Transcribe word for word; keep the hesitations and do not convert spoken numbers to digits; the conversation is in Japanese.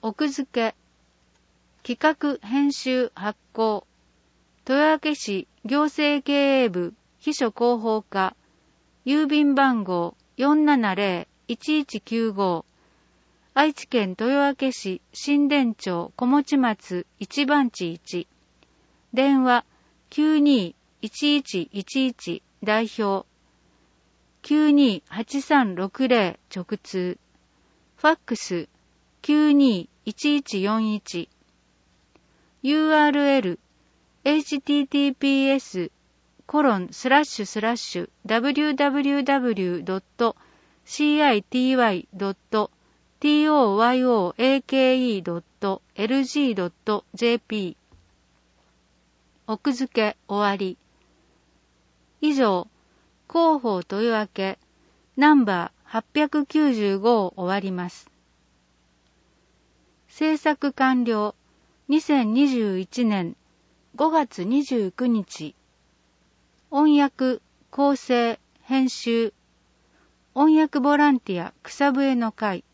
奥付け、企画編集発行、豊明市行政経営部秘書広報課、郵便番号 よんななぜろいちいちきゅうご、愛知県豊明市新田町小持松一番地いち、電話 きゅうにーいちいちいちいち 代表、きゅうにーはちさんろくぜろ直通、ファックス きゅうにーいちいちよんいち、ユーアールエル エイチティーティーピーエス コロンスラッシュスラッシュ ダブリューダブリューダブリュー ドット シーアイティーワイ ドット トヨー ドット エルジー ドット ジェーピー 奥付け終わり。以上、広報豊明ナンバーはっぴゃくきゅうじゅうごを終わります。制作完了にせんにじゅういちねんごがつにじゅうくにち。音訳、構成、編集、音訳ボランティア草笛の会。